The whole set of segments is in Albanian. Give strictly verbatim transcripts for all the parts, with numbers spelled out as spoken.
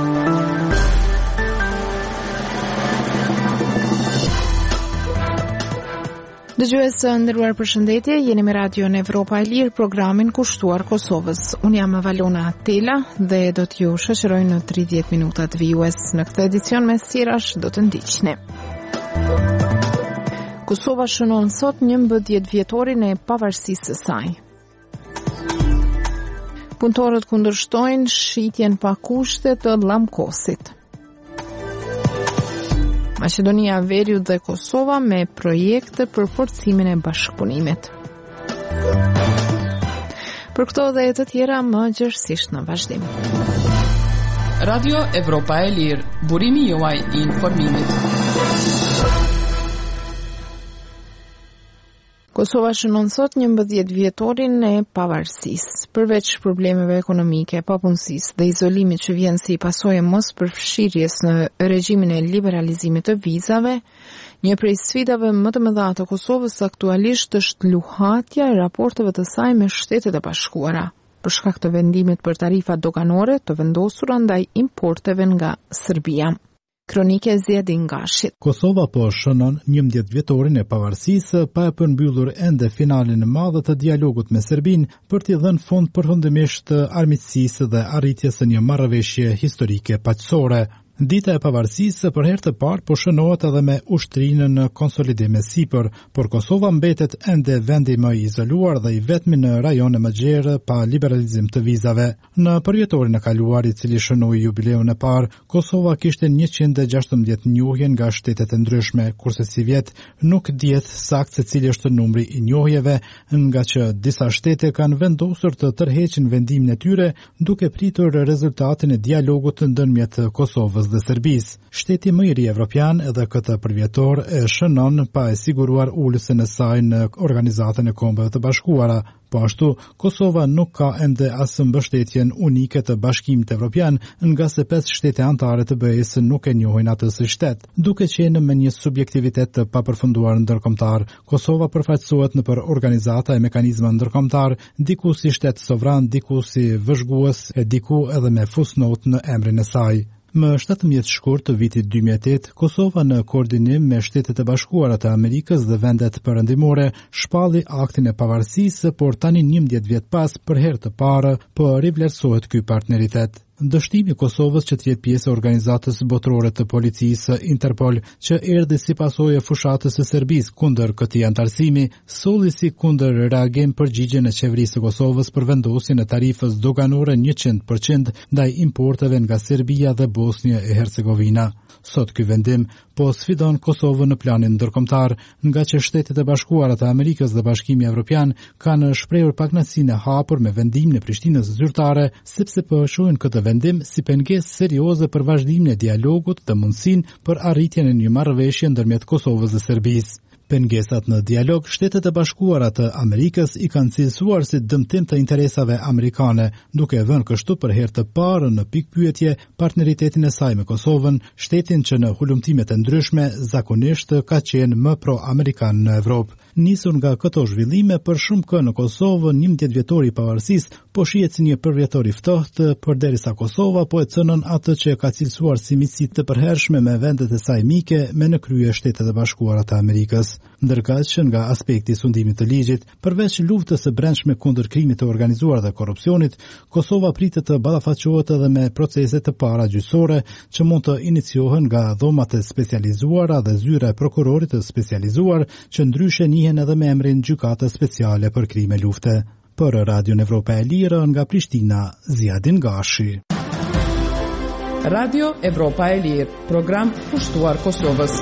Dëgjues të nderuar, përshëndetje, jeni me radion Evropa e Lirë, programin kushtuar Kosovës. Unë jam Valona Tela dhe do t'ju shoqëroj në tridhjetë minutat vijues. Në këtë edicion me sirash do të ndiqni. Kosova shënon sot njëmbëdhjetë vjetorin e pavarësisë së saj. Punëtorët kundërshtojnë shitjen pa kushte të llamkosit. Maqedonia Veriu dhe Kosova me projekte për forcimin e bashkëpunimit. Për këto dhe të tjera më gjërësisht në vazhdim. Radio Evropa e Lirë, burimi juaj i informimit. Kosova shënon sot njëmbëdhjetë vjetorin e pavarësisë. Përveç problemeve ekonomike, papunësisë dhe izolimit që vjen si pasojë e mos përfshirjes në regjimin e liberalizimit të vizave, një prej sfidave më të mëdha të Kosovës aktualisht është luhatja e raporteve të saj me Shtetet e Bashkuara, për shkak të vendimit për tarifa doganore të vendosura ndaj importeve nga Serbia. Kronike Zjedin Gashit. Kosova po shënon njëmbëdhjetë vjetorin e pavarësisë pa e përmbyllur ende finalin e madh të dialogut me Serbinë për t'i dhënë fond përfundimisht armiqësisë dhe arritjes së një marrëveshje historike paqësore. Dita e pavarësisë për herë të parë po shënohet edhe me ushtrinë në konsolidim me sipër, por Kosova mbetet ende vendi më i izoluar dhe i vetmi në rajone më gjerë pa liberalizim të vizave. Në përvjetorin e kaluar, i cili shënoi jubileun e parë, Kosova kishte njëqind e gjashtëmbëdhjetë njohje nga shtetet e ndryshme, kurse si vjet nuk dihet saktë se cili është numri i njohjeve, nga që disa shtete kanë vendosur të tërheqin vendimin e tyre, duke pritur rezultatin e dialogut ndërmjet Kosovës dhe Serbisë. Shteti më i ri evropian edhe këtë përvjetor e shënon pa e siguruar ulësin e saj në Organizatën e Kombeve të Bashkuara. Po ashtu, Kosova nuk ka ende asë mbështetjen unike të Bashkimit Evropian, nga se pesë shtete anëtare të B E-s nuk e njohin atë si shtet. Duke qenë me një subjektivitet të papërfunduar ndërkombëtar, Kosova përfaqësohet nëpër organizata e mekanizma ndërkombëtar, diku si shtet sovran, diku si vëzhgues, e diku edhe me fusnot në emrin e saj. Më shtatëmbëdhjetë shkurt të vitit dy mijë e tetë, Kosova në koordinim me Shtetet e Bashkuara të Amerikës dhe vendet perëndimore shpalli aktin e pavarësisë, por tani njëmbëdhjetë vjet pas, për herë të parë, po rivlerësohet ky partneritet. Dështimi i Kosovës që të jetë pjesë e organizatës botërore të policisë Interpol, që erdhi si pasojë e fushatës së Serbisë kundër këtij antarësimi, solli si kundër reagim përgjigjen e qeverisë së Kosovës për vendosjen e tarifës doganore njëqind përqind ndaj importeve nga Serbia dhe Bosnia e Hercegovina. Sot ky vendim po sfidon Kosovën në planin ndërkombëtar, nga që Shtetet e Bashkuara të Amerikës dhe Bashkimi Evropian kanë shprehur pakënaqësinë e hapur me vendimin e Prishtinës zyrtare, sepse po shohin këtë vendim si pengesë serioze për vazhdimin e dialogut dhe mundësinë për arritjen e një marrëveshje ndërmjet Kosovës dhe Serbisë. Pengesat në dialog, Shtetet e Bashkuara të Amerikës i kanë cilësuar si dëmtim të interesave amerikane, duke vënë kështu për herë të parë në pikpyetje partneritetin e saj me Kosovën, shtetin që në hulumtimet e ndryshme zakonisht ka qenë më pro-amerikan në Evropë. Nisur nga këto zhvillime, për shumë kohë në Kosovë, njëmbëdhjetë vjetori i pavarësisë po shihet si një përvjetor i ftohtë, përderisa Kosova po e cënon atë që ka cilësuar si miqësi të përhershme me vendet e saj mike me në krye Shtetet e Bashkuara të Amerikës. Ndërkaq që nga aspekti i sundimit të ligjit, përveç luftës së brendshme kundër krimit të organizuar dhe korrupsionit, Kosova pritet të ballafaqohet edhe me procese të para gjyqësore që mund të iniciohen nga dhomat e specializuara dhe zyra e prokurorit të specializuar, që ndryshe njihen edhe me emrin Gjykata Speciale për Krime Lufte. Për Radion Evropa e Lirë nga Prishtina, Zjedin Gashi. Radio Evropa e Lirë, program kushtuar Kosovës.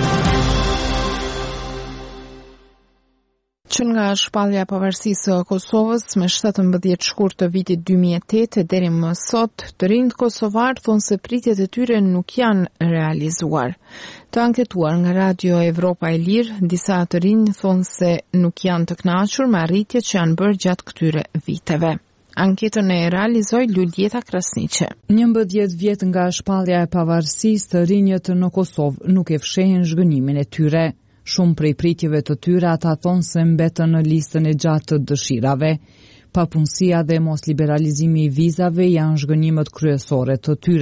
Që nga shpallja e pavarësisë së Kosovës me shtatëmbëdhjetë shkurt të vitit dy mijë e tetë deri më sot, të rinjt kosovar thonë se pritjet e tyre nuk janë realizuar. Të anketuar nga Radio Evropa e Lirë, disa të rinj thonë se nuk janë të kënaqur me arritjet që janë bërë gjatë këtyre viteve. Anketën e realizoi Luljeta Krasniqe. njëmbëdhjetë vjet nga shpallja e pavarësisë, të rinjët në Kosovë nuk e fshehin zhgënjimin e tyre. Shumë prej pritjeve të tyre ata thonë se mbetën në listën e gjatë të dëshirave. Papunësia dhe mos liberalizimi i vizave janë zhgënjimet kryesore të tyre.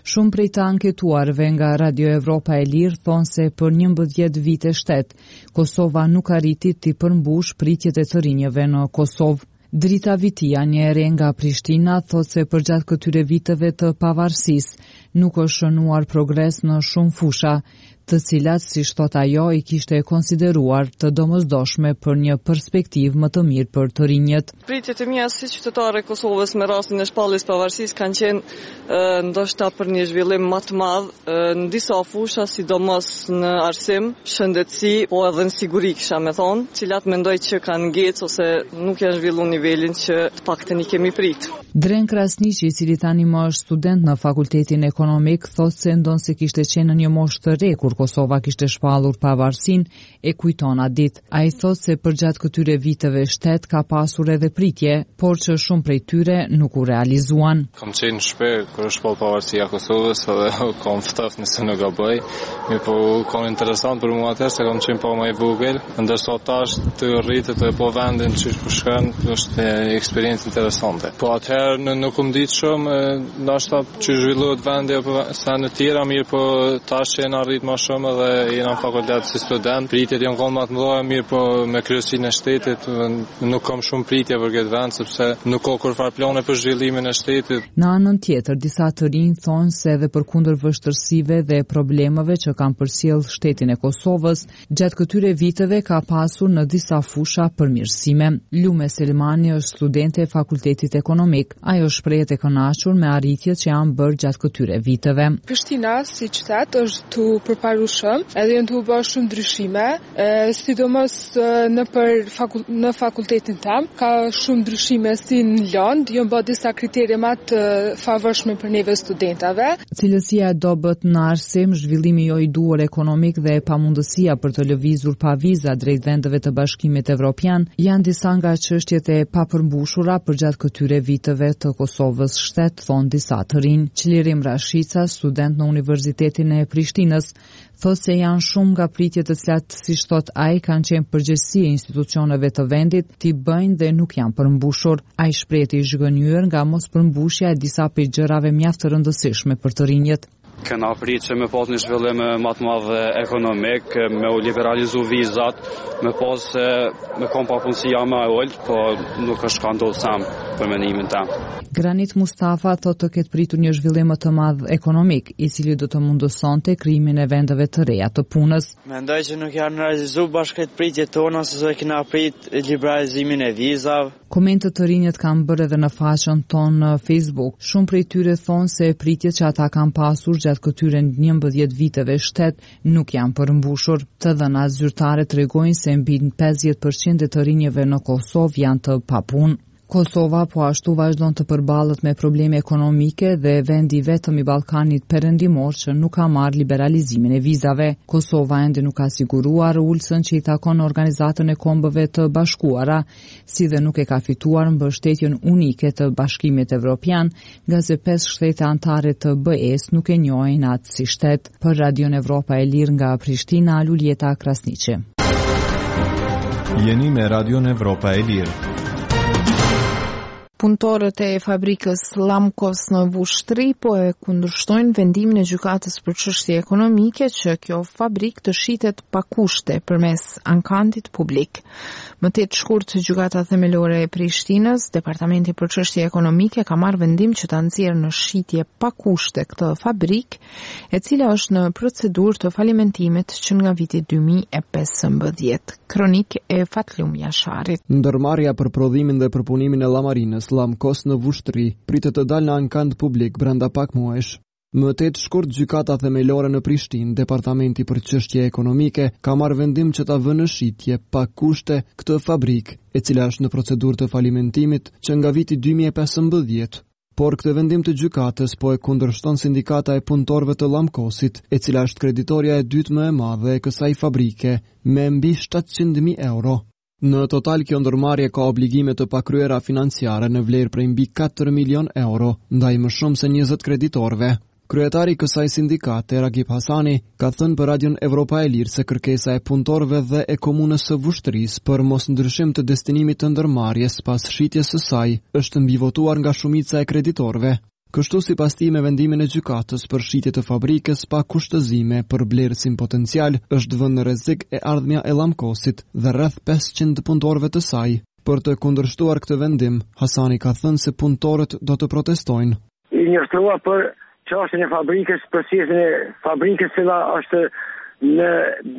Shumë prej të anketuarve nga Radio Evropa e Lirë thonë se për njëmbëdhjetë vite shtet, Kosova nuk arriti të përmbush pritjet e të rinjëve në Kosovë. Drita Vitia, një ere nga Prishtina, thot se përgjatë këtyre viteve të pavarësisë nuk është shënuar progres në shumë fusha, të cilat, si thot ajo, i kishte konsideruar të domosdoshme për një perspektivë më të mirë për të rinjët. Pritjet e mia si qytetare e Kosovës me rastin e shpalljes pavarësisë kanë qenë e, ndoshta për një zhvillim më të madh e, në disa fusha, sidomos në arsim, shëndetësi, po edhe në siguri, kisha me thonë, cilat mendoj që kanë ngecë ose nuk janë zhvilluar nivelin që të paktën i kemi prit. Dren Krasniqi, i cili tani më është student në Fakultetin Ekonomik, thotë se ndon se kishte qenë në një moshë të re kur Kosova kishte shpallur pavarësinë, e kujton atë ditë. Ai thotë se përgjatë këtyre viteve shtet ka pasur edhe pritje, por që shumë prej tyre nuk u realizuan. Kam qenë në shtëpi kur është shpall pavarësia e Kosovës edhe kam ftoft nëse nuk gaboj. Mi po ka interesant për mua atë se kam qenë pa më i vogël, ndërsa tash të rritet e po vendin që po shkon është eksperiencë interesante. Po atëherë nuk u mdit shumë, ndoshta që zhvillohet vendi apo sa në tjera, mirë po tash që na arrit më shumë dhe jena në fakultet si student. Pritjet janë konë më të mëdha, mirë po me kryesinë e shtetit nuk kam shumë pritje për këtë vend sepse nuk ka kurfar plane për zhvillimin e shtetit. Në anën tjetër, disa të rinj thonë se edhe përkundër vështërsive dhe problemeve që kanë përcjell shtetin e Kosovës, gjatë këtyre viteve ka pasur në disa fusha përmirësime. Lume Selmani është studente e Fakultetit Ekonomik. Ajo shprehet e kënaqur me arritjet që janë bërë gjatë këtyre viteve. Prishtina si qytet është tu përparu shumë, edhe janë tu bërë shumë ndryshime, e, sidomos në për fakul, në fakultetin tam, ka shumë ndryshime si në Londë, janë bërë disa kriterje më të favorshme për neve studentave. Cilësia e dobët në arsim, zhvillimi jo i duar ekonomik dhe pamundësia për të lëvizur pa viza drejt vendeve të Bashkimit Evropian janë disa nga çështjet e papërmbushura përgjatë këtyre viteve të Kosovës shtet, thon disa të rinj. Çlirim Rashica, student në Universitetin e Prishtinës, thotë se janë shumë nga pritjet të cilat, siç thot ai, kanë qenë përgjegjësi e institucioneve të vendit, t'i bëjnë dhe nuk janë përmbushur. Ai shpreh i zhgënjur nga mos përmbushja e disa prej gjërave mjaft të rëndësishme për të rinjët. Këna prit që me pas një zhvillim më të madh ekonomik, me u liberalizu vizat, me pas me kom papunësia më e ulët, po nuk është ka ndodhur sam për mendimin tim. Granit Mustafa thotë të ketë pritur një zhvillim më të madh ekonomik, i cili do të mundësonte krijimin e vendeve të reja të punës. Mendoj që nuk janë realizuar bashkët pritjet tona se kena prit liberalizimin e vizave. Komente të rinjët kanë bërë edhe në faqen tonë në Facebook. Shumë prej tyre thonë se pritjet që ata kanë pasur gjatë këtyre njëmbëdhjetë viteve shtet nuk janë përmbushur. Të dhënat zyrtare tregojnë se mbi pesëdhjetë përqind të rinjëve në Kosovë janë të papunë. Kosova po ashtu vazhdon të përballet me probleme ekonomike dhe vendi vetëm i Ballkanit perëndimor që nuk ka marrë liberalizimin e vizave. Kosova ende nuk ka siguruar ulsën që i takon Organizatën e Kombëve të Bashkuara, si dhe nuk e ka fituar mbështetjen unike të Bashkimit Evropian, nga se pesë shtete anëtare të B E-s nuk e njohin atë si shtet. Për Radion Evropa e Lirë nga Prishtina, Luljeta Krasniqi. Jeni me Radion Evropa e Lirë. Punëtorët e fabrikës Lamkos në Vushtri po e kundërshtojnë vendimin e gjykatës për çështje ekonomike që kjo fabrikë të shitet pa kushte përmes ankantit publik. Më tetë shkurt, gjykata themelore e Prishtinës, Departamenti për çështje ekonomike, ka marrë vendim që ta nxjerrë në shitje pa kushte këtë fabrikë, e cila është në procedurë të falimentimit që nga viti dy mijë e pesëmbëdhjetë. Kronik e Fatlum Jasharit. Ndërmarrja për prodhimin dhe përpunimin e llamarinës Lamkos në Vushtri pritet të dalë në ankant publik brenda pak muajsh. Më tetë shkurt, gjykata themelore në Prishtinë, Departamenti për çështje ekonomike, ka marrë vendim që ta vënë në shitje pa kushte këtë fabrikë, e cila është në procedurë të falimentimit që nga viti dy mijë e pesëmbëdhjetë. Por këtë vendim të gjykatës po e kundërshton Sindikata e Punëtorëve të Lamkosit, e cila është kreditorja e dytë më e madhe e kësaj fabrike, me mbi shtatëqind mijë euro. Në total, kjo ndërmarrje ka obligime të pakryera financiare në vlerë prej mbi katër milion euro, ndaj më shumë se njëzet kreditorëve. Kryetari i kësaj sindikate, Ragip Hasani, ka thënë për Radion Evropa e Lirë se kërkesa e punëtorëve dhe e komunës së Vushtrisë për mos ndryshim të destinimit të ndërmarrjes pas shitjes së saj është mbivotuar nga shumica e kreditorëve. Kështu sipas tij me vendimin e gjykatës për shitje të fabrikës pa kushtëzime për blerësin potencial, është vënë në rrezik e ardhmja e Lamkosit dhe rreth pesëqind punëtorëve të saj. Për të kundërshtuar këtë vendim, Hasani ka thënë se punëtorët do të protestojnë. I njoftua për çështjen e fabrikës, procesën e fabrikës që është në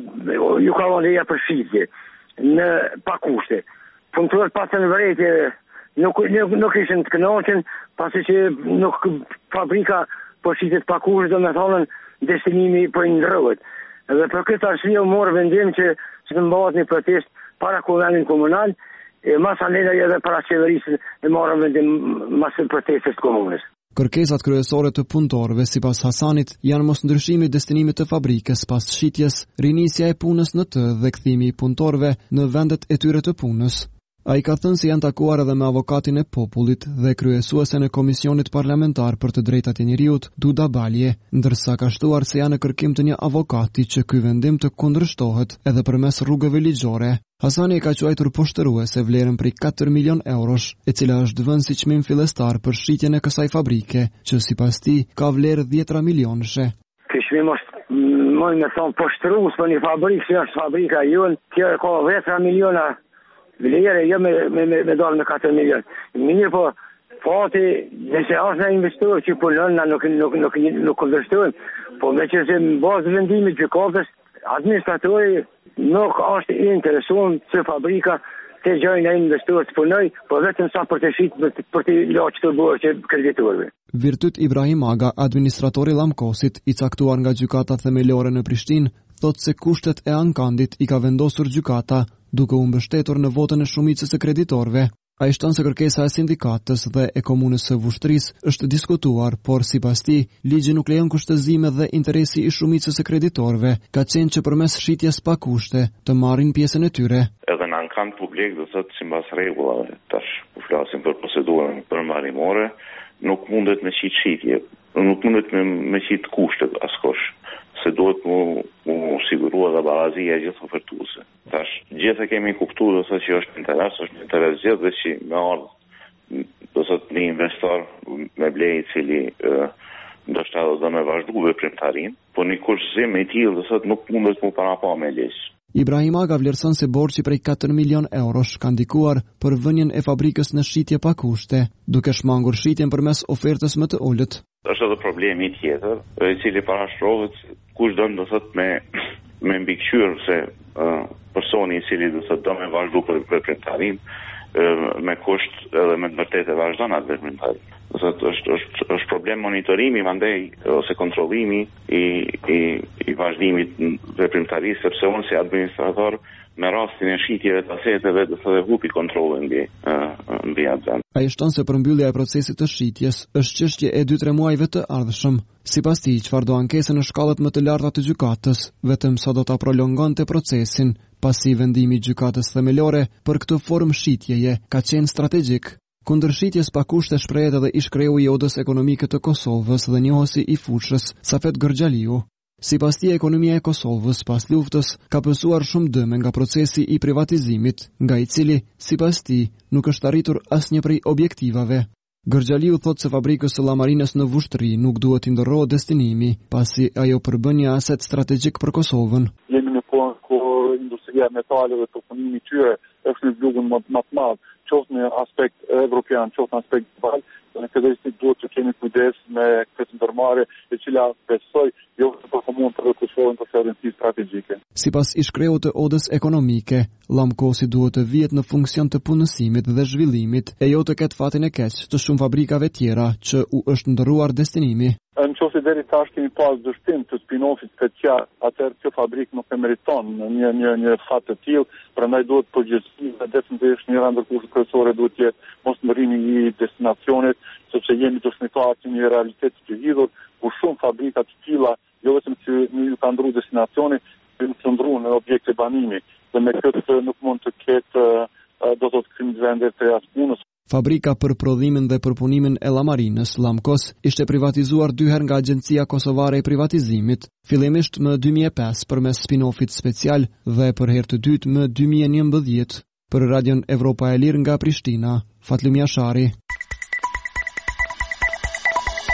ju ka vënë për shitje, në pa kushte. Punëtorët pasën vërejtje Nuk, nuk, nuk ishin të kënaqur, pasi që nuk fabrika po shitet pa kushte, do me thonë destinimi po i ndrrohet. Dhe për këtë arsye u mor vendim që që të mbahet një protest para kuvendit komunal, e mas alena edhe para qeverisë e marrën vendim mas protestës të komunës. Kërkesat kryesore të punëtorëve sipas Hasanit janë mosndryshimi i destinimit të fabrikës pas shitjes, rinisja e punës në të dhe kthimi i punëtorëve në vendet e tyre të punës. A i ka thënë se janë takuar edhe me avokatin e popullit dhe kryesuesen e Komisionit Parlamentar për të Drejtat e Njeriut, Duda Balje, ndërsa ka shtuar se janë në kërkim të një avokati që ky vendim të kundërshtohet edhe përmes rrugëve ligjore. Hasani e ka quajtur poshtëruese vlerën prej katër milion eurosh, e cila është vënë si çmim fillestar për shitjen e kësaj fabrike, që sipas tij ka vlerë dhjetra milionëshe. Ky çmim është më me thon poshtërues për një fabrikë që është fabrika jon, që ka dhjetra miliona vlerë, jo me me me, me dalë me katër milion. Mirë po, fati, nëse është në investor që punon, na nuk nuk nuk nuk kundërshtojmë, po me që se në bazë vendimit gjykatës, administratori nuk është i interesuar se fabrika të gjojnë e investor të punoj, po vetëm sa për të shitë për të laqë të bërë që kreditorëve. Virtyt Ibrahim Aga, administratori Lamkosit, i caktuar nga gjykata themelore në Prishtinë, thot se kushtet e ankandit i ka vendosur gjykata, duke u mbështetur në votën e shumicës së kreditorëve. Ai shton se kërkesa e sindikatës dhe e komunës së Vushtrisë është diskutuar, por sipas tij, ligji nuk lejon kushtëzime dhe interesi i shumicës së kreditorëve ka qenë që përmes shitjes pa kushte të marrin pjesën e tyre. Edhe në ankand publik do thotë sipas rregullave, tash po flasim për procedurën përmbarimore, nuk mundet me shit shitje, nuk mundet me, me shit kushtet askush, se duhet mu, mu sigurua dhe barazia gjithë ofertuese. Tash, gjithë e kemi kuptu dhe thotë që është interes, është interes gjithë dhe që me ardhë dhe thotë një investor me blej i cili e, ndoshta do me vazhdu veprimtarin, po një kurszim i tillë dhe thotë nuk mundet mu para pa me lesh. Ibrahim Aga vlerëson se borxhi prej katër milion eurosh ka ndikuar për vënien e fabrikës në shitje pa kushte, duke shmangur shitjen përmes ofertës më të ulët. Është edhe problemi tjetër, i cili parashtrohet kush do të thotë me me mbikëqyr se uh, personi i cili do të thotë do me vazhdu për veprimtarin, uh, me kusht edhe me të vërtetë vazhdon atë veprimtarin. Do thotë është është është problem monitorimi mandej ose kontrollimi i i i vazhdimit veprimtarisë, sepse unë si administrator me rastin e shitjeve të aseteve do të hupi kontrollin mbi mbi atë. Ai shton se përmbyllja e procesit të shitjes është çështje e dy tre muajve të ardhshëm. Sipas tij, çfarëdo ankesë në shkallat më të larta të gjykatës, vetëm sa do ta prolongonte procesin, pasi vendimi i gjykatës themelore për këtë formë shitjeje ka qenë strategjik. Kundër shitjes pa kushte shprehet edhe ish kreu i Odës Ekonomike të Kosovës dhe njohësi i fushës Safet Gërxhaliu. Sipas tij, ekonomia e Kosovës pas luftës ka pësuar shumë dëme nga procesi i privatizimit, nga i cili, sipas tij, nuk është arritur asnjë prej objektivave. Gërxhaliu thot se fabrikës së llamarinës në Vushtri nuk duhet i ndërrohet destinimi, pasi ajo përbën një aset strategjik për Kosovën. Jemi në kohë ku industria e metaleve të punimit të tyre është në zgjuar më më të madh, qoftë në aspekt evropian, qoftë në aspekt global, në këtë drejtim duhet të kemi kujdes me këtë ndërmarrje, e cila besoj jo për komunë për Kosovën për rëndësi strategjike. Sipas ish kreut të Odës Ekonomike, Lamkosi duhet të vihet në funksion të punësimit dhe zhvillimit, e jo të ketë fatin e keq të shumë fabrikave tjera që u është ndërruar destinimi. Në qoftë deri tash kemi pas dështim të spin-offit special, atëherë kjo fabrikë nuk e meriton një një një fat të tillë, prandaj duhet përgjegjësi dhe definitivisht një rëndë kushte kryesore duhet të jetë mos ndërrimi i destinacionit, sepse jemi dëshmitar të një realiteti të lidhur ku shumë fabrika të tilla jo vetëm që nuk kanë ndruar destinacionin, por të ndruan në objekte banimi. Dhe me këtë nuk mund të ketë do të thotë vende të as punës. Fabrika për prodhimin dhe përpunimin e llamarinës, Lamkos, ishte privatizuar dy herë nga Agjencia Kosovare e Privatizimit, fillimisht më dy mijë e pesë përmes spin-offit special dhe për herë të dytë më dy mijë e njëmbëdhjetë. Për Radion Evropa e Lirë nga Prishtina, Fatlimi Ashari.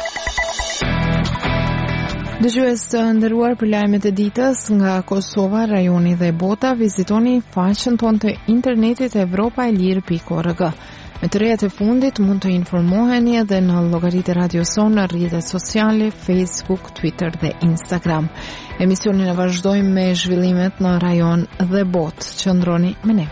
Dëgjues të nderuar, për lajmet e ditës nga Kosova, rajoni dhe bota, vizitoni faqen tonë të internetit evropaelir pikë org. Me të rejat e fundit mund të informoheni edhe në llogaritë e Radio Son në rrjetet sociale, Facebook, Twitter dhe Instagram. Emisionin e vazhdojmë me zhvillimet në rajon dhe botë. Qëndroni me ne.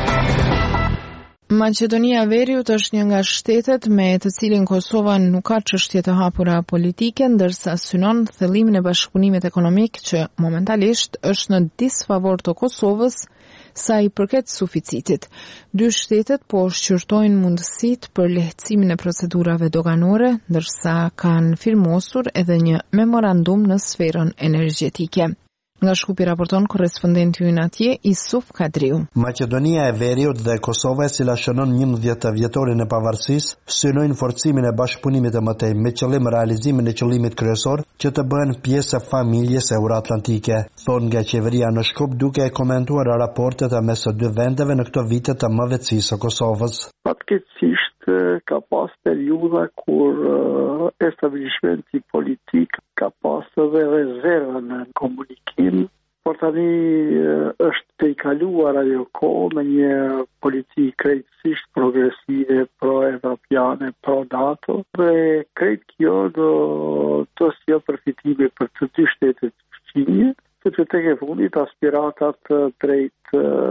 Maqedonia e Veriut është një nga shtetet me të cilin Kosova nuk ka çështje të hapura politike, ndërsa synon thellimin e bashkëpunimit ekonomik që momentalisht është në disfavor të Kosovës sa i përket suficitit. Dy shtetet po shqyrtojnë mundësitë për lehtësimin e procedurave doganore, ndërsa kanë firmosur edhe një memorandum në sferën energjetike. Nga Shkupi raporton korrespondenti ynë atje, Isuf Kadriu. Maqedonia e Veriut dhe Kosova, e cila shënon njëmbëdhjetë vjetorin e pavarësisë, synojnë forcimin e bashkëpunimit të mëtej me qëllim realizimin e qëllimit kryesor që të bëhen pjesë e familjes euroatlantike, thonë nga qeveria në Shkup, duke e komentuar raportet e mes së dy vendeve në këto vite të mëdhetësisë së Kosovës. Fatkeqësisht ka pas periudha kur uh, establishmenti politik ka pas edhe rezerva në komunikim, por tani uh, është të i kaluar ajo kohë me një politikë krejtësisht progresive, pro-evropiane, pro-NATO, dhe krejt kjo do të sjellë përfitime për të dy shtetet fqinje, sepse tek e fundit aspiratat drejt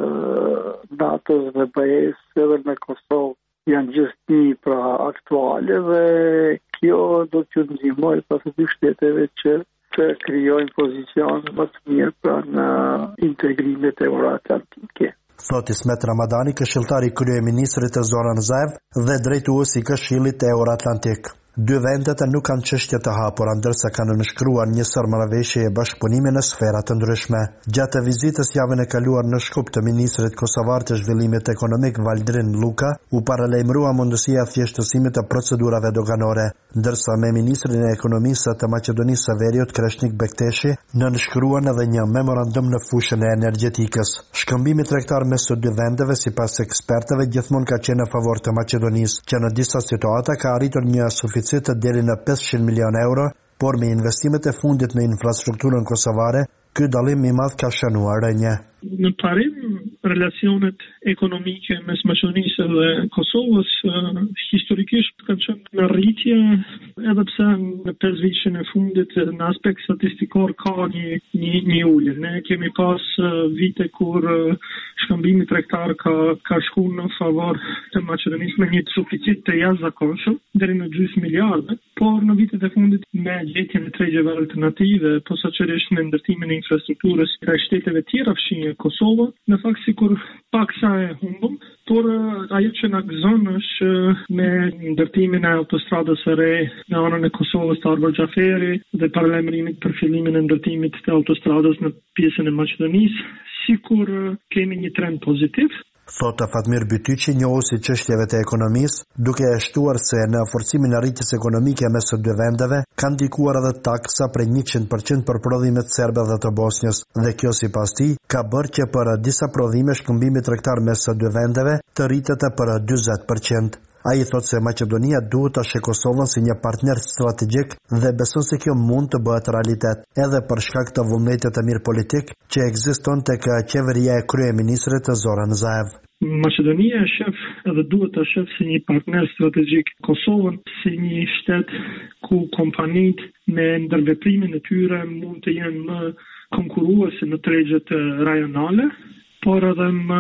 uh, NATO-s dhe B E-s edhe në Kosovë janë gjithë një pra aktuale, dhe kjo do t'ju ndihmojë pas të dy shteteve që të krijojnë pozicione më të mirë pra në integrimet euroatlantike. Thot Ismet Ramadani, këshilltari i kryeministrit të Zoran Zaev dhe drejtuesi i Këshillit Euroatlantik. Dy vendet nuk kanë çështje të hapura, ndërsa kanë nënshkruar një sër marrëveshje e bashkëpunimi në sfera të ndryshme. Gjatë vizitës javën e kaluar në Shkup të ministrit kosovar të zhvillimit ekonomik Valdrin Luka, u paralajmërua mundësia e thjeshtësimit të procedurave doganore, ndërsa me ministrin e ekonomisë të Maqedonisë së Veriut Kreshnik Bekteshi nënshkruan edhe një memorandum në fushën e energjetikës. Shkëmbimi tregtar mes së dy vendeve, sipas ekspertëve, gjithmonë ka qenë në favor të Maqedonisë, që në disa situata ka arritur një suficit të deri në pesëqind milion euro, por me investimet e fundit në infrastrukturën kosovare, ky dallim i madh ka shënuar rënje. Në parim, relacionet ekonomike mes Maqedonisë dhe Kosovës uh, historikisht kanë qenë në rritje, edhe pse në pesë vitin e fundit në aspekt statistikor ka një një, një ulje. Ne kemi pas uh, vite kur uh, shkëmbimi tregtar ka ka shkuar në favor të Maqedonisë me një suficit të jashtëzakonshëm deri në gjysmë miliardë, por në vitet e fundit me gjetjen e tregjeve alternative, posaçërisht me ndërtimin e infrastrukturës të shteteve tjera fqinje Kosova, në fakt sikur pak sa e humbëm, por uh, ajo që na gëzon është uh, me ndërtimin e autostradës së re në anën e Kosovës të Arbër Xhaferi dhe paralajmërimit për fillimin e ndërtimit të autostradës në pjesën e Maqedonisë, sikur uh, kemi një trend pozitiv. Thotë Fatmir Bytyqi, njohuesi çështjeve të ekonomisë, duke e shtuar se në forcimin e rritjes ekonomike mes së dy vendeve kanë ndikuar edhe taksa prej njëqind përqind për prodhimet serbe dhe të Bosnjës, dhe kjo sipas tij ka bërë që për disa prodhime shkëmbimi tregtar mes së dy vendeve të rritet për dyzet përqind. Ai thotë se Maqedonia duhet ta sheh Kosovën si një partner strategjik dhe beson se kjo mund të bëhet realitet, edhe për shkak të vullnetit të mirë politik që ekziston tek qeveria e kryeministrit Zoran Zaev. Maqedonia e shef edhe duhet ta shef si një partner strategjik Kosovën, si një shtet ku kompanitë me ndërveprimin e tyre mund të jenë më konkurruese në tregjet rajonale, por edhe më,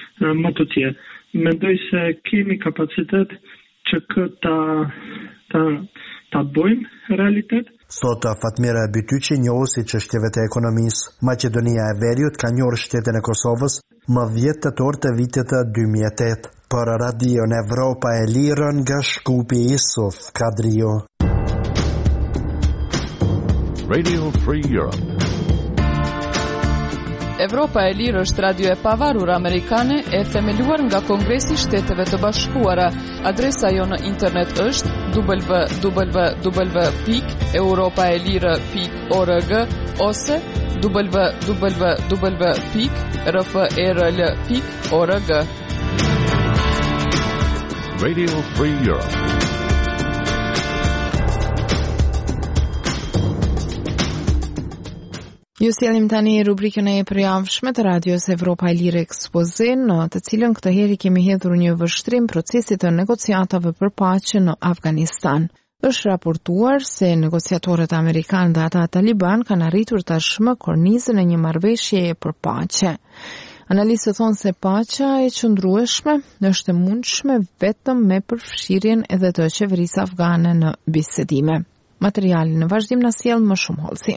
më të tjerë. Mendoj se kemi kapacitet që këta ta, ta bëjmë realitet. Thotë Fatmira Bytyqi, njohuesi çështjeve të ekonomisë. Maqedonia e Veriut ka njohur shtetin e Kosovës më dhjetë tetor të vitit dy mijë e tetë. Për Radion Evropa e Lirë nga Shkupi, Isuf Kadriu. Radio Free Europe. Evropa e Lirë është radio e pavarur amerikane e themeluar nga Kongresi i Shteteve të Bashkuara. Adresa jo në internet është w w w pikë europaelire pikë org ose w w w pikë r f r l pikë org. Radio Free Europe. Ju sjellim tani rubrikën e përjavshme të radios Evropa e Lirë Ekspoze, në të cilën këtë heri kemi hedhur një vështrim procesit të negociatave për paqe në Afganistan. Është raportuar se negociatorët amerikanë dhe ata taliban kanë arritur tashmë kornizën e një marrëveshjeje për paqe. Analistët thonë se paqja e qëndrueshme është e mundshme vetëm me përfshirjen edhe të qeverisë afgane në bisedime. Materialin në vazhdim na sjell më shumë Holsi.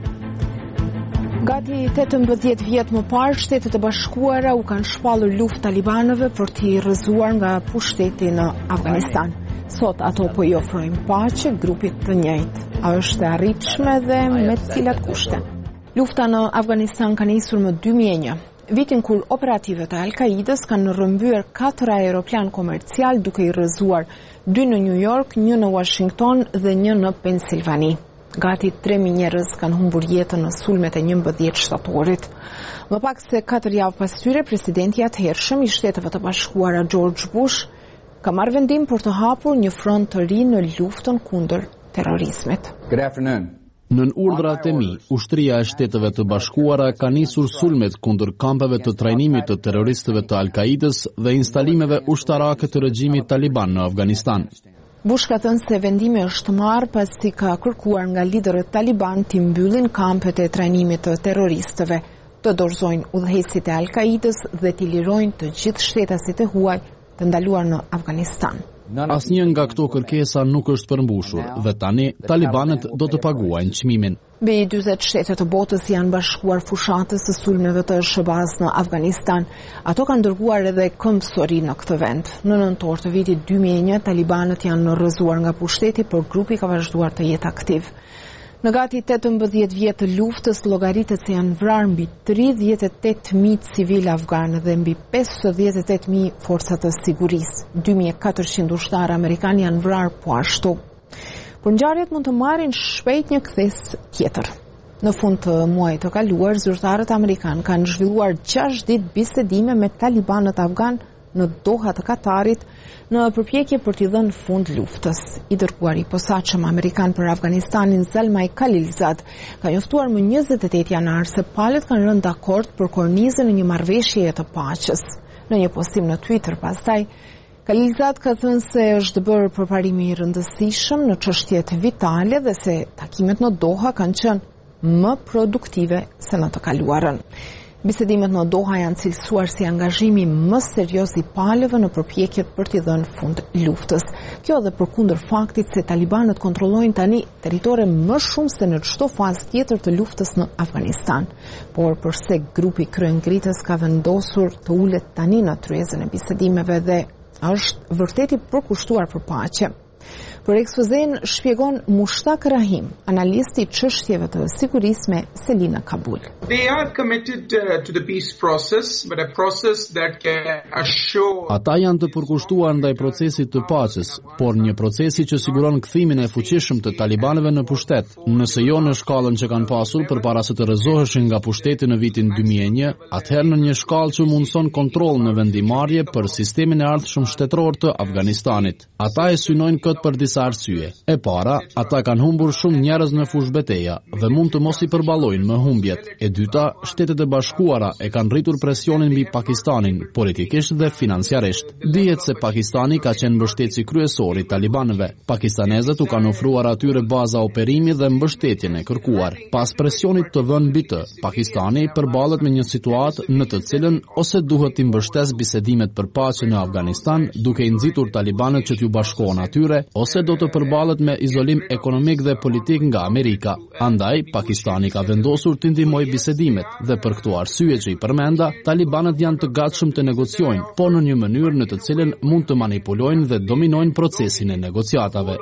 Gati tetëmbëdhjetë vjet më parë, Shtetet e Bashkuara u kanë shpallur luftë talibanëve për t'i rrëzuar nga pushteti në Afganistan. Sot ato po i ofrojnë paqe grupit të njëjtë. A është e arritshme dhe me cilat kushte? Lufta në Afganistan ka nisur më dy mijë e një. Vitin kur operativet e Al-Qaidës kanë rrëmbyer katër aeroplan komercial duke i rrëzuar dy në New York, një në Washington dhe një në Pensilvani. Gati tre mijë njerëz kanë humbur jetën në sulmet e njëmbëdhjetë shtatorit. Më pak se katër javë pas tyre, presidenti i atëhershëm i Shteteve të Bashkuara George Bush ka marrë vendim për të hapur një front të ri në luftën kundër terrorizmit. Good afternoon. Nën urdhrat e mi, ushtria e Shteteve të Bashkuara ka nisur sulmet kundër kampeve të trajnimit të terroristëve të Al-Qaidës dhe instalimeve ushtarake të regjimit taliban në Afganistan. Bush ka thënë se vendimi është marrë pasi ka kërkuar nga liderët taliban të mbyllin kampet e trajnimit të terroristëve, të dorëzojnë udhëheqësit e Al-Qaidës dhe të lirojnë të gjithë shtetasit e huaj të ndaluar në Afganistan. Asnjë nga këto kërkesa nuk është përmbushur dhe tani talibanët do të paguajnë çmimin. Mbi dyzet shtete të botës janë bashkuar fushatës së sulmeve të Shëbaz në Afganistan. Ato kanë dërguar edhe këmbësori në këtë vend. Në nëntor të vitit dy mijë e një, talibanët janë rrëzuar nga pushteti, por grupi ka vazhduar të jetë aktiv. Në gati tetëmbëdhjetë vjet të luftës, llogaritet se janë vrarë mbi tridhjetë e tetë mijë civil afganë dhe mbi pesëdhjetë e tetë mijë forca të sigurisë. dy mijë e katërqind ushtarë amerikanë janë vrarë po ashtu. Por ngjarjet mund të marrin shpejt një kthes tjetër. Në fund të muajit të kaluar, zyrtarët amerikanë kanë zhvilluar gjashtë ditë bisedime me talibanët afgan në Doha të Katarit në përpjekje për t'i dhënë fund luftës. I dërguari i posaçëm amerikan për Afganistanin Zalmay Khalilzad ka njoftuar më njëzet e tetë janar se palët kanë rënë dakord për kornizën e një marrëveshjeje të paqes. Në një postim në Twitter pastaj, Khalilzad ka thënë se është bërë përparimi i rëndësishëm në çështjet vitale dhe se takimet në Doha kanë qenë më produktive se në të kaluarën. Bisedimet në Doha janë cilësuar si angazhimi më serioz i palëve në përpjekjet për t'i dhënë fund luftës. Kjo edhe përkundër faktit se talibanët kontrollojnë tani territore më shumë se në çdo fazë tjetër të luftës në Afganistan. Por përse grupi kryengritës ka vendosur të ulet tani në tryezën e bisedimeve dhe është vërtet i përkushtuar për paqe. Për ekspozen shpjegon Mushtaq Rahim, analisti i çështjeve të sigurisë me Selina Kabul. They are committed uh, to the peace process, but a process that can assure. Ata janë të përkushtuar ndaj procesit të paqes, por një procesi që siguron kthimin e fuqishëm të talibanëve në pushtet, nëse jo në shkallën që kanë pasur përpara se të rrëzoheshin nga pushteti në vitin dy mijë e një, atëherë në një shkallë që mundson kontroll në vendimarrje për sistemin e ardhshëm shtetëror të Afganistanit. Ata e synojnë këtë për disa arsye. E para, ata kanë humbur shumë njerëz në fushë beteja dhe mund të mos i përballojnë më humbjet. E dyta, Shtetet e Bashkuara e kanë rritur presionin mbi Pakistanin, politikisht dhe financiarisht. Dihet se Pakistani ka qenë mbështetësi kryesor i talibanëve. Pakistanezët u kanë ofruar atyre baza operimi dhe mbështetjen e kërkuar. Pas presionit të vënë mbi të, Pakistani përballet me një situatë në të cilën ose duhet të mbështesë bisedimet për paqe në Afganistan, duke i nxitur talibanët që t'ju bashkohen atyre, ose do të përballet me izolim ekonomik dhe politik nga Amerika. Andaj, Pakistani ka vendosur të ndihmojë bisedimet dhe për këto arsye që i përmenda, talibanët janë të gatshëm të negociojnë, por në një mënyrë në të cilën mund të manipulojnë dhe dominojnë procesin e negociatave.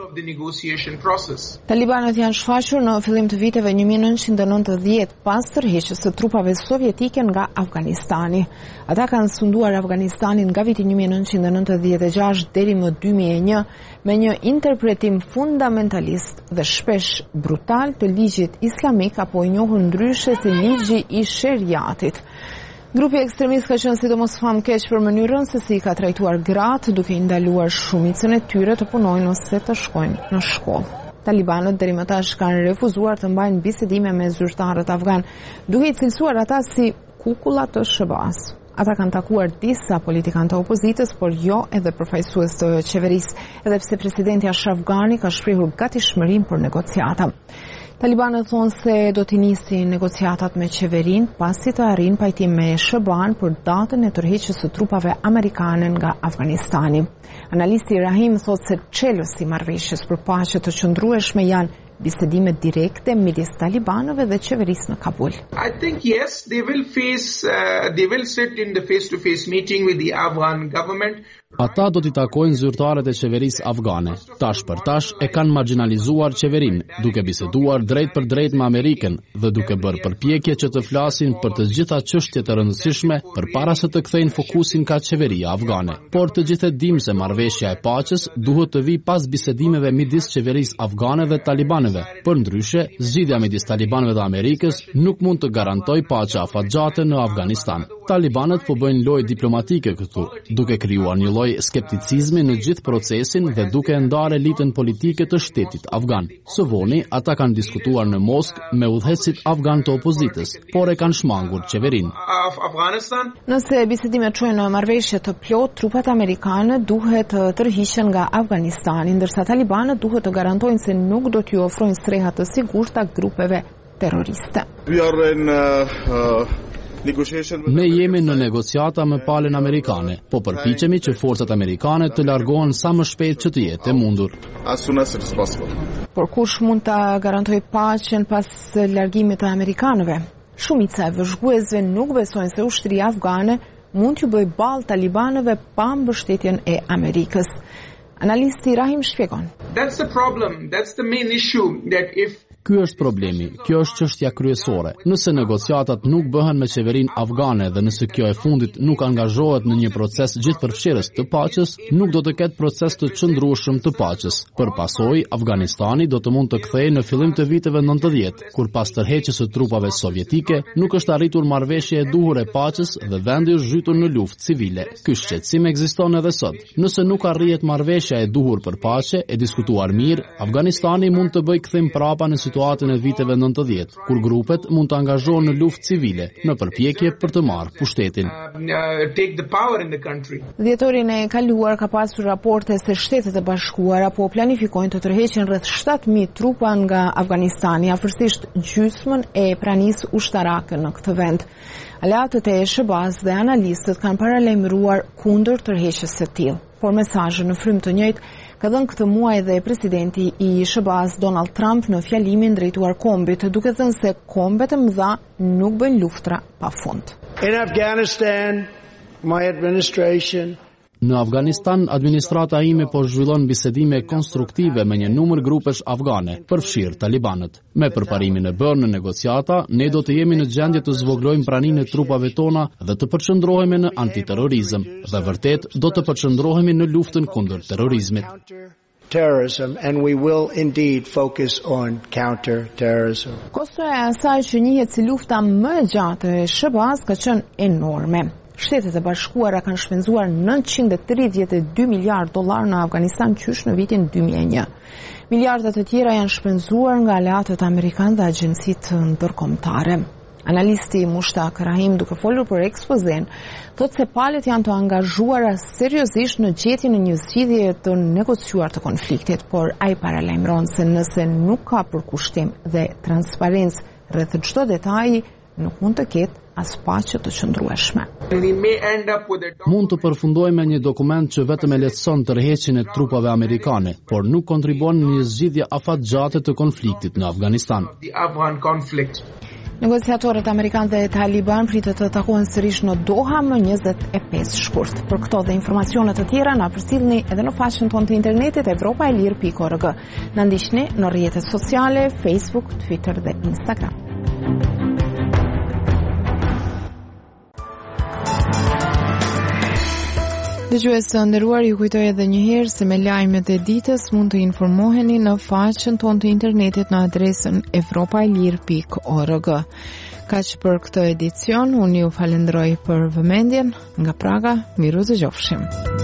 Talibanët janë shfaqur në fillim të viteve një mijë e nëntëqind e nëntëdhjetë pas tërheqjes së trupave sovjetike nga Afganistani. Ata kanë sunduar Afganistanin nga viti një mijë e nëntëqind e nëntëdhjetë e gjashtë deri më dy mijë e një me një interpretim fundamentalist dhe shpesh brutal të ligjit islamik apo i njohur ndryshe si ligji i sheriatit. Grupi ekstremist ka qenë sidomos famkeq për mënyrën se si ka trajtuar gratë, duke i ndaluar shumicën e tyre të punojnë ose të shkojnë në shkollë. Talibanët deri më tash kanë refuzuar të mbajnë bisedime me zyrtarët afgan, duke i cilësuar ata si kukulla të S B A-s. Ata kanë takuar disa politikanë të opozitës, por jo edhe përfaqësues të qeverisë, edhe pse presidenti Ashraf Ghani ka shprehur gatishmërinë për negociata. Talibanët thonë se do t'i nisin negociatat me qeverinë pasi të arrin pajtim me S B A-n për datën e tërheqjes së trupave amerikane nga Afganistani. Analisti Rahim thotë se çelësi i marrëveshjes për paqe të qëndrueshme janë bisedime direkte midis talibanëve dhe qeverisë në Kabul. I think yes, they will face, uh, they will sit in the face-to-face meeting with the Afghan government. Ata do t'i takojnë zyrtarët e qeverisë afgane. Tash për tash e kanë marginalizuar qeverinë, duke biseduar drejt për drejt me Amerikën dhe duke bërë përpjekje që të flasin për të gjitha çështjet e rëndësishme përpara se të kthejnë fokusin ka qeveria afgane. Por të gjithë e dimë se marrëveshja e paqes duhet të vijë pas bisedimeve midis qeverisë afgane dhe talibanëve. Për ndryshe, zgjidhja midis talibanëve dhe Amerikës nuk mund të garantojë paqe afatgjate në Afganistan. Talibanët po bëjnë lojë diplomatike këtu, duke krijuar një lloj skepticizmi në gjithë procesin dhe duke ndarë elitën politike të shtetit afgan. Së voni, ata kanë diskutuar në Moskë me udhëheqësit afgan të opozitës, por e kanë shmangur qeverinë. Nëse bisedimet çojnë në marrëveshje të plot, trupat amerikane duhet të tërhiqen nga Afganistani, ndërsa talibanët duhet të garantojnë se nuk do t'ju ofrojnë streha të sigurta grupeve terroriste. We are in, uh, uh... Ne jemi në negociata me palën amerikane, po përpiqemi që forcat amerikane të largohen sa më shpejt që të jetë e mundur. Por kush mund ta garantojë paqen pas largimit të amerikanëve? Shumica e vëzhguesve nuk besojnë se ushtria afgane mund t'ju bëjë ballë talibanëve pa mbështetjen e Amerikës. Analisti Rahim shpjegon. That's the problem. That's the main issue that if Ky është problemi, kjo është çështja kryesore. Nëse negociatat nuk bëhen me qeverinë afgane dhe nëse kjo e fundit nuk angazhohet në një proces gjithëpërfshirës të paqes, nuk do të ketë proces të qëndrueshëm të paqes. Për pasojë, Afganistani do të mund të kthehej në fillim të viteve nëntëdhjetë, kur pas tërheqjes së trupave sovjetike nuk është arritur marrëveshje e duhur e paqes dhe vendi është zhytur në luftë civile. Ky shqetësim ekziston edhe sot. Nëse nuk arrihet marrëveshja e duhur për paqe, e diskutuar mirë, Afganistani mund të bëjë kthim prapa në situatën e viteve nëntëdhjetë, kur grupet mund të angazhohen në luftë civile në përpjekje për të marrë pushtetin. Dhjetorin e kaluar ka pasur raporte se Shtetet e Bashkuara po planifikojnë të tërheqin rreth shtatë mijë trupa nga Afganistani, afërsisht gjysmën e pranisë ushtarake në këtë vend. Aleatët e S B A-s dhe analistët kanë paralajmëruar kundër tërheqjes së tillë, por mesazhe në frymë të njëjtë ka dhënë këtë muaj dhe presidenti i S B A-s Donald Trump në fjalimin drejtuar kombit, duke thënë se kombet e mëdha nuk bëjnë luftra pafund. In Afghanistan, my administration Në Afganistan, administrata ime po zhvillon bisedime konstruktive me një numër grupesh afgane, përfshirë talibanët. Me përparimin e bërë në negociata, ne do të jemi në gjendje të zvoglojmë praninë e trupave tona dhe të përqendrohemi në antiterrorizëm, dhe vërtet do të përqendrohemi në luftën kundër terrorizmit. Terrorism, and we will indeed focus on counter-terrorism. Kostoja e asaj që njihet si lufta më e gjatë e S B A-s ka qenë enorme. Shtetet e Bashkuara kanë shpenzuar nëntëqind e tridhjetë e dy miliardë dollar në Afganistan qysh në vitin dy mijë e një. Miliardat e tjera janë shpenzuar nga aleatët amerikanë dhe agjencitë ndërkombëtare. Analisti Mushtaq Rahim, duke folur për ekspozen, thotë se palët janë të angazhuara seriozisht në gjetjen e një zgjidhje të negociuar të konfliktit, por ai paralajmëron se nëse nuk ka përkushtim dhe transparencë rreth çdo detaji, nuk mund të ketë as paqe të qëndrueshme. Mund të përfundojmë me një dokument që vetëm e lehtëson tërheqjen e trupave amerikane, por nuk kontribuon në një zgjidhje afatgjate të konfliktit në Afganistan. Negociatorët amerikanë dhe Taliban pritet të takohen sërish në Doha më njëzet e pesë shkurt. Për këto dhe informacione të tjera na përcjellni edhe në faqen tonë të internetit europa e lirë pikë org. Na ndiqni në rrjetet sociale, Facebook, Twitter dhe Instagram. Dëgjues të nderuar, ju kujtoj edhe një herë se me lajmet e ditës mund të informoheni në faqen tonë të internetit në adresën europa e lirë pikë org. Kaq për këtë edicion, unë ju falenderoj për vëmendjen. Nga Praga, miru dëgjofshim.